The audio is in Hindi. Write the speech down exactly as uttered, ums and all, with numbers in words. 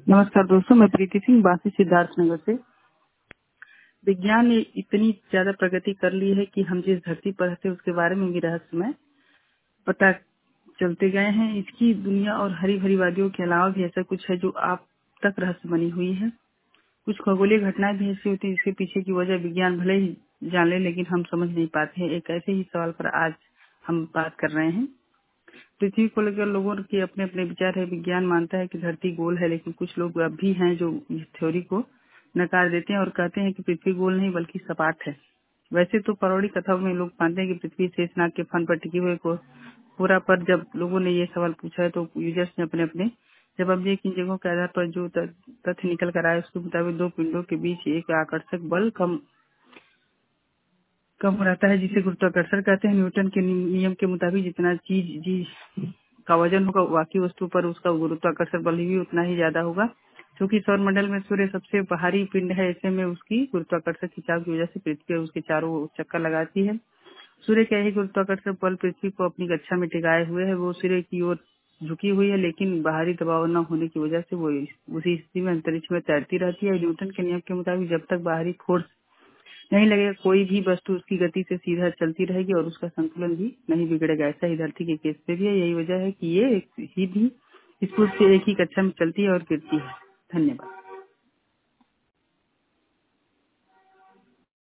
नमस्कार दोस्तों, मैं प्रीति सिंह बासी सिद्धार्थ नगर से। विज्ञान ने इतनी ज्यादा प्रगति कर ली है कि हम जिस धरती पर रहते हैं उसके बारे में भी रहस्यमय पता चलते गए हैं। इसकी दुनिया और हरी भरी वादियों के अलावा भी ऐसा कुछ है जो आप तक रहस्य बनी हुई है। कुछ खगोलीय घटनाएं भी ऐसी होती है जिसके पीछे की वजह विज्ञान भले ही जान ले, लेकिन हम समझ नहीं पाते हैं। एक ऐसे ही सवाल पर आज हम बात कर रहे हैं। पृथ्वी को लेकर लोगों के अपने अपने विचार है। विज्ञान मानता है कि धरती गोल है, लेकिन कुछ लोग अब भी हैं जो इस थ्योरी को नकार देते हैं और कहते हैं कि पृथ्वी गोल नहीं बल्कि सपाट है। वैसे तो पौराणिक कथाओं में लोग मानते हैं कि पृथ्वी शेषनाग के फन पर टिकी हुई को पूरा, पर जब लोगों ने ये सवाल पूछा है तो यूजर्स ने अपने अपने जवाब दिए कि इन जगहों के आधार पर जो त- तथ्य निकल कर आए उसके मुताबिक दो पिंडों के बीच एक आकर्षक बल कम कम रहता है जिसे गुरुत्वाकर्षण कहते हैं। न्यूटन के नि- नियम के मुताबिक जितना चीज जी का वजन होगा बाकी वस्तु पर उसका गुरुत्वाकर्षण बल भी उतना ही ज्यादा होगा। क्योंकि सौर मंडल में सूर्य सबसे बाहरी पिंड है, ऐसे में उसकी गुरुत्वाकर्षण खिंचाव की वजह से पृथ्वी उसके चारों ओर चक्कर लगाती है। सूर्य का यही गुरुत्वाकर्षण बल पृथ्वी को अपनी कक्षा में टिकाए हुए है। वो सूर्य की ओर झुकी हुई है, लेकिन बाहरी दबाव न होने की वजह से वो इस- उसी स्थिति में अंतरिक्ष में तैरती रहती है। न्यूटन के नियम के मुताबिक जब तक बाहरी फोर्स नहीं लगेगा कोई भी वस्तु उसकी गति से सीधा चलती रहेगी और उसका संतुलन भी नहीं बिगड़ेगा। ऐसा ही धरती के केस पे भी है। यही वजह है कि ये एक ही भी स्कूल से एक ही कक्षा में चलती है और गिरती है। धन्यवाद।